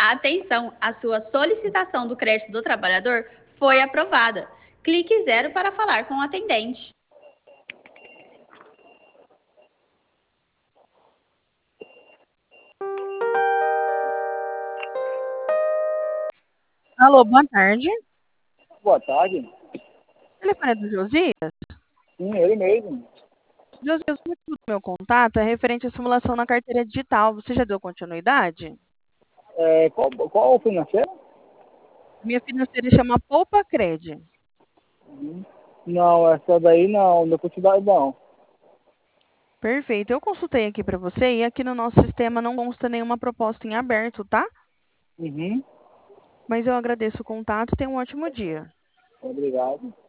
Atenção, a sua solicitação do crédito do trabalhador foi aprovada. Clique 0 para falar com o atendente. Alô, boa tarde. Boa tarde. Telefone é do Josias? Sim, ele mesmo. Josias, o motivo do meu contato é referente à simulação na carteira digital. Você já deu continuidade? Qual o financeiro? Minha financeira chama Poupa Cred. Não, essa daí não quantidade não. Perfeito. Eu consultei aqui para você e aqui no nosso sistema não consta nenhuma proposta em aberto, tá? Uhum. Mas eu agradeço o contato e tenha um ótimo dia. Obrigado.